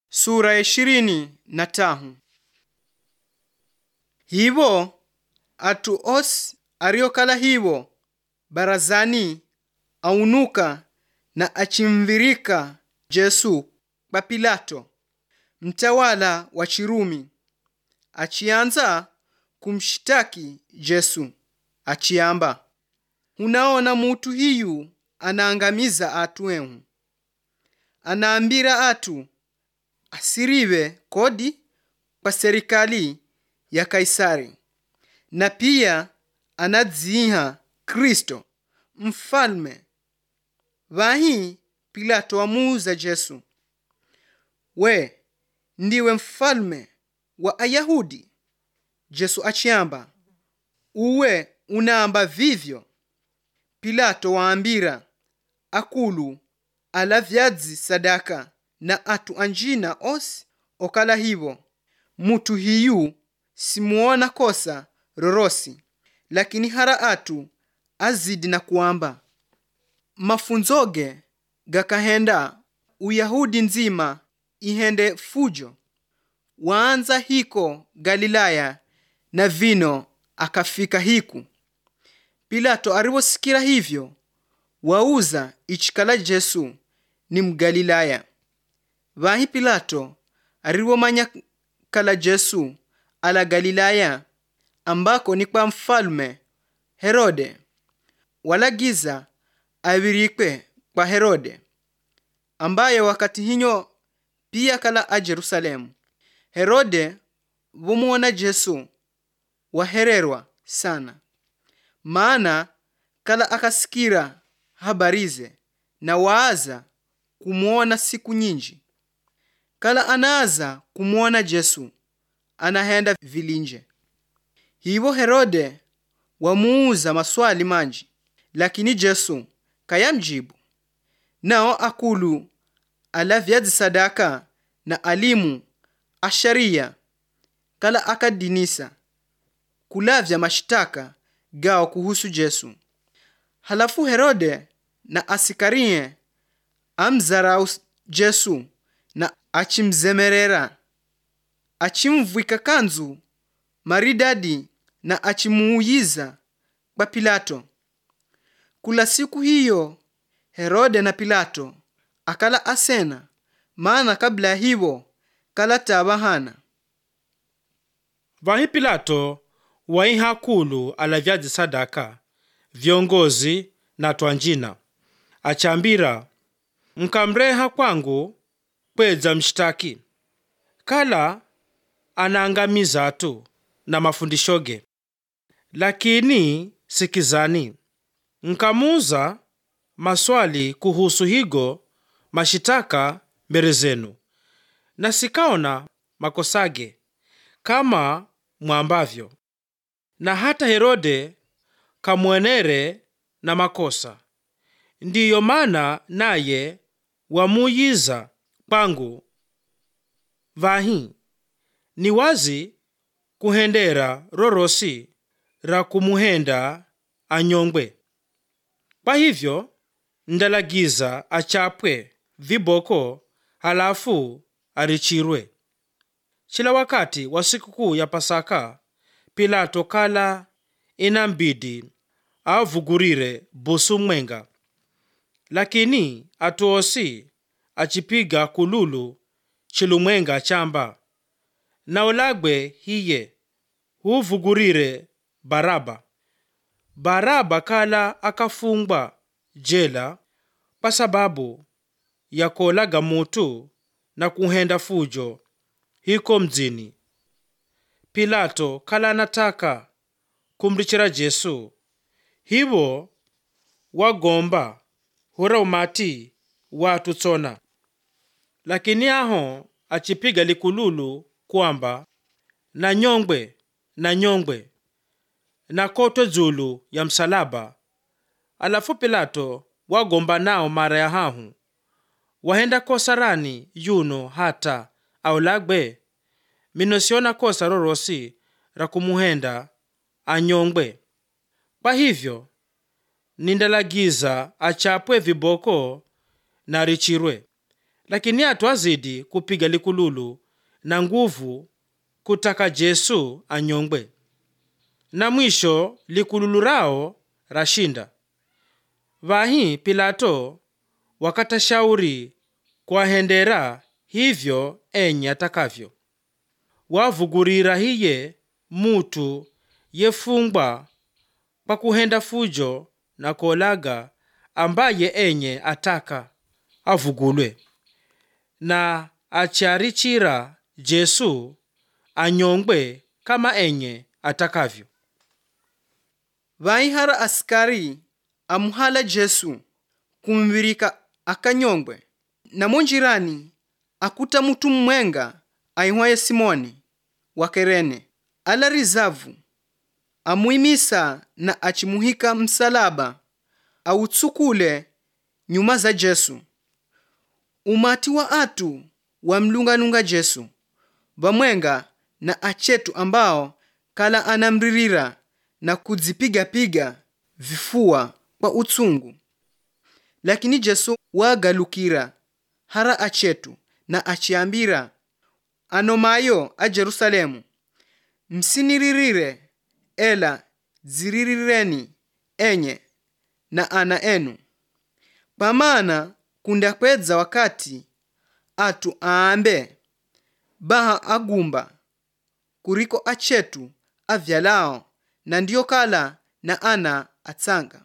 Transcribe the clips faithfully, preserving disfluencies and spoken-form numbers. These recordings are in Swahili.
sura ya ishirini na tahu. Hivo atu osi ariokala hivo barazani aunuka na achimvirika Jesu kwa Pilato, mtawala wa Chirumi, achianza kumshitaki Jesu achiamba, unaona mutu hiyu anaangamiza atu ehu, anaambira atu asiriwe kodi kwa serikali ya Kaisari, na pia anadziha Kristo mfalme. Vahi Pilato amuuza Jesu, we ndiwe mfalme wa Ayahudi? Jesu achiamba, uwe unaamba vivyo. Pilato waambira akulu alavyadzi sadaka na atu anjina osi okala hivo, mutu hiyu simuona kosa rorosi. Lakini hara atu azidi na kuamba, mafunzoge gakahenda Uyahudi nzima ihende fujo, waanza hiko Galilaya na vino akafika hiku. Pilato ariwosikira hivyo, wauza ichikala Jesu ni Mgalilaya. Vahi Pilato ariwomanya kala Jesu ala Galilaya, ambako ni kwa mfalme Herode, walagiza awirikwe kwa Herode, ambaye wakati hinyo pia kala a Jerusalemu. Herode vomuona Jesu wahererwa sana, maana kala akasikira habarize na waaza kumuona siku nyinji. Kala anaaza kumuona Jesu anahenda vilinje. Hivo Herode wamuuza maswali manji, lakini Jesu kayamjibu. Nao akulu alavyadzi sadaka na alimu asharia kala akadinisa kulavya mashitaka gao kuhusu Jesu. Halafu Herode na asikarie amzarau Jesu na achimzemerera, achimvwika kanzu maridadi na achimuuyiza kwa Pilato. Kula siku hiyo Herode na Pilato akala asena, maana kabla hivo kala tabahana. Vahi Pilato waiha kulu alavyadzi sadaka, viongozi na twanjina, achambira, mkamreha kwangu kwedza mshtaki, kala anaangamiza atu na mafundishoge. Lakini sikizani, nkamuuza maswali kuhusu higo mashitaka mbere zenu, na sikaona makosage kama mwambavyo. Na hata Herode kamwenere na makosa, ndiyo mana naye wamuyiza kwangu. Vahi ni wazi kuhendera rorosi ra kumuhenda anyongwe. Kwa hivyo ndalagiza achapwe viboko, halafu arichirwe. Chila wakati wa sikukuu ya Pasaka, Pilato kala inambidi avugurire busu mwenga, lakini atuosi achipiga kululu chilumwenga chamba, na olagwe hiye huvugurire Baraba. Baraba kala akafungwa jela kwa sababu ya kolaga mutu na kuhenda fujo hiko mdzini. Pilato kala anataka kumrichira Jesu, hivo wagomba hura umati watu tsona. Lakini aho achipiga likululu kwamba na nyongwe na nyongwe na kotwe zulu ya msalaba. Alafu Pilato wagomba nao mara ya hahu, wahenda kosa rani yuno hata aulagbe. Minosiona kosa rorosi ra kumuhenda anyongwe. Kwa hivyo nindalagiza achapwe viboko na richirwe. lakini atu azidi kupiga likululu na nguvu kutaka Jesu anyongwe. Na mwisho likululu rao rashinda. Vahi Pilato wakata shauri kuwahendera hivyo enye atakavyo. Wavugurira hiye mutu yefungwa pa kuhenda fujo na kolaga ambaye enye ataka avugulwe. Na acharichira Jesu anyongwe kama enye atakavyo. Vaihara askari amuhala Jesu kumvirika akanyongwe. Na monjirani akuta mutu mwenga aihwaye Simoni wa Kerene ala rizavu amuimisa na achimuhika msalaba autsukule nyuma za Jesu. Umati wa atu wa mlunganunga Jesu vamwenga na achetu ambao kala anamririra na kudzipiga piga vifua kwa utsungu. Lakini Jesu wagalukira hara achetu na achiambira anomayo a Jerusalemu, msiniririre ela ziririreni enye na ana enu. Pamana kunda kwedza wakati atu aambe baha agumba kuriko achetu avyalao na ndiyo kala na ana atsanga.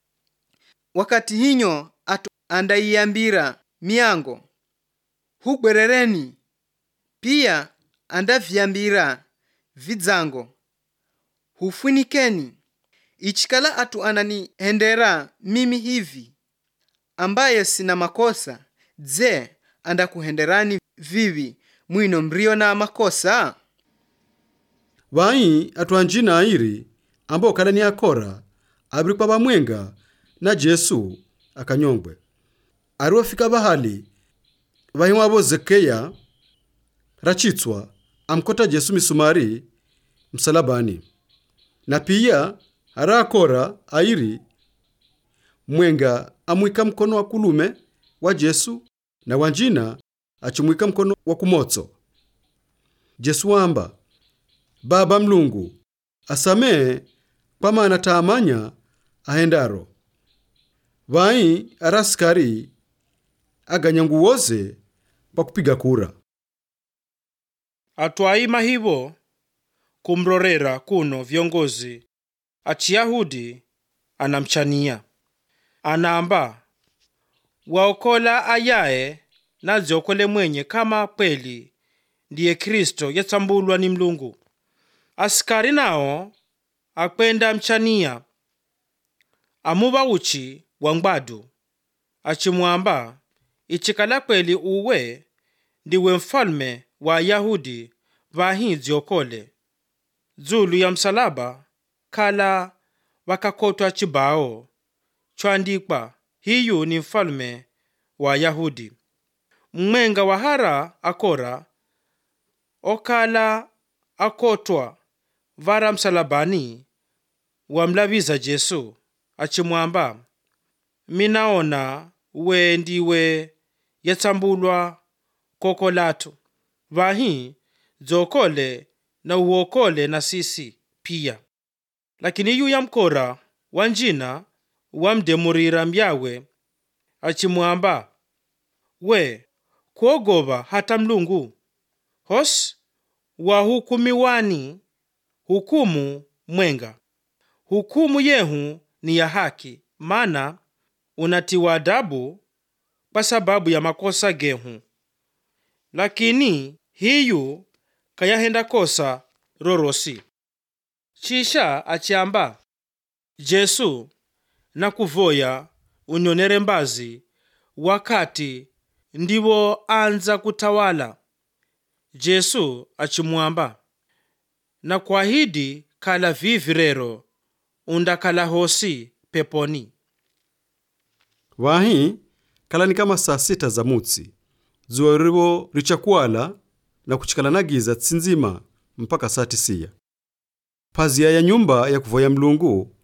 Wakati hinyo atu andaiambira miango hugwerereni, pia andavyambira vidzango hufunikeni. Ichikala atu anani hendera mimi hivi ambaye sina makosa, je, anda kuhenderani vivi mwino mrio na makosa? Vai atu anjina airi ambao kala ni akora abrikwa bamwenga na Jesu akanyongwe. Arofika bahali vai wabo Zekeya rachitswa amkota Jesu misumari msalabani. Na pia harakora airi mwenga amwika mkono wa kulume wa Jesu na wanjina achimwika mkono wa kumotso. Jesu wamba, Baba Mlungu asamee kwa maana taamanya ahendaro. Vai araskari aganyangu woze pa kupiga kura. Atwaima hivo kumrorera kuno viongozi achiyahudi anamchania. Anaamba waokola ayae na ziokole mwenye kama kweli ndiye Kristo yetsambulwa ni Mlungu. Askari nao akwenda mchania amuba uchi wangbadu achimwamba, ichikala kweli uwe ndiwe mfalme wa Yahudi vahi ziokole. Zulu ya msalaba kala wakakotwa chibao chwandikwa hiyu ni mfalme wa Yahudi. Mwenga wa hara akora okala akotwa vara msalabani wamlaviza Jesu achimwamba, minaona we ndiwe yetsambulwa kokolatu vahi zokole na uokole na sisi pia. Lakini yu ya mkora wanjina wamdemurira mbyawe achimwamba, we kuogoba hata Mlungu? Hos wahukumiwani hukumu mwenga. Hukumu yehu ni ya haki, mana unatiwa adabu kwa sababu ya makosa gehu. Lakini hiyu kayahenda kosa rorosi. Chisha achiamba, Jesu na kuvoya unyonere mbazi wakati ndiwo anza kutawala. Jesu achimwamba, na kuahidi kala vivi rero undakala hosi peponi. Wahi kala ni kama saa sita za mutsi. Zuwa ribo richakuala na kuchikala na giza tsinzima mpaka saa tisia. Pazia ya nyumba ya kuvoya Mlungu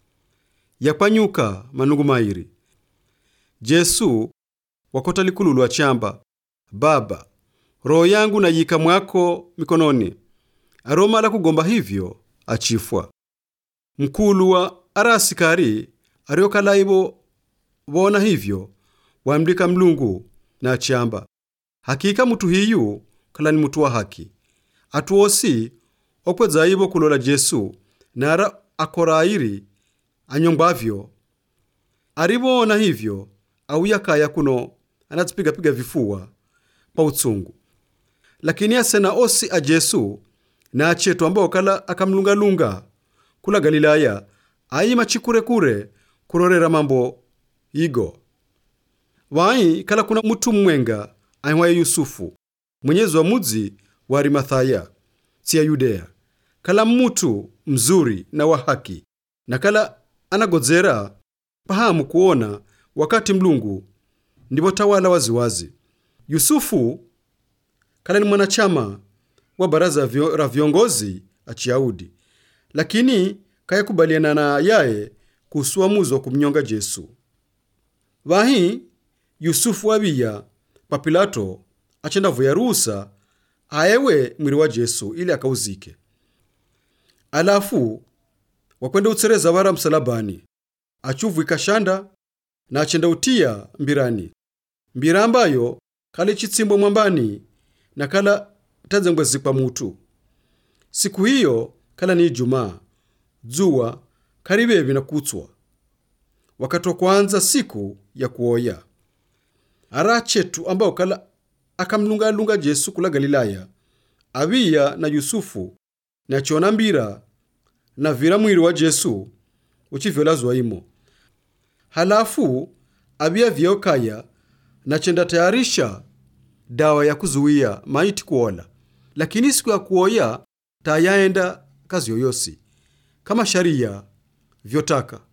yapanyuka manungu mairi. Jesu wakota likululu achamba Baba, roho yangu nayika mwako mikononi. Aroma la kugomba hivyo achifwa. Mkulu wa arasikari ariokala ibo bona hivyo wamlika Mlungu na achamba, hakika mtu hiyu kala ni mtu wa haki. Atuosi okweza ibo kulola Jesu nara akorairi anyombavyo. Aribona hivyo auya kaya kuno anatsipiga piga vifua pa utsungu. Lakini asena osi a Jesu na achetu ambao kala akamlunga lunga kula Galilaya aima chikure kure kurorera mambo igo. Wai kala kuna mtu mwenga aihwaye Yusufu, mwenyezi wa mudzi wa Arimathaya, siya Yudea. Kala mtu mzuri na wa haki, na kala anagodzera pahamu kuona wakati Mlungu ndipo tawala waziwazi. Yusufu kala ni mwanachama wa baraza la viongozi a Chiyahudi, lakini kaya kubaliana na yaye kuhusu uamuzi wa kumnyonga Jesu. Wahi Yusufu wabiya pa Pilato achenda vuya ruhusa aewe mwili wa Jesu ili akauzike. Alafu wakwenda utsereza wara msalabani, achuvu ikashanda na achenda utia mbirani. Mbira ambayo kala chitsimbo mwambani na kala tazengwe zikwa mutu. Siku hiyo kala ni Ijumaa, jua karibebi na kutswa. Wakati wa kwanza siku ya kuoya. Ara chetu ambao kala akamlunga lunga Jesu kula Galilaya, abiya na Yusufu na chona mbira na vira mwili wa Jesu uchivyolazwa imo. Halafu abiya vyokaya na chenda tayarisha dawa ya kuzuia maiti kuola. Lakini siku ya kuoya tayaenda kazi yoyosi kama sharia vyotaka.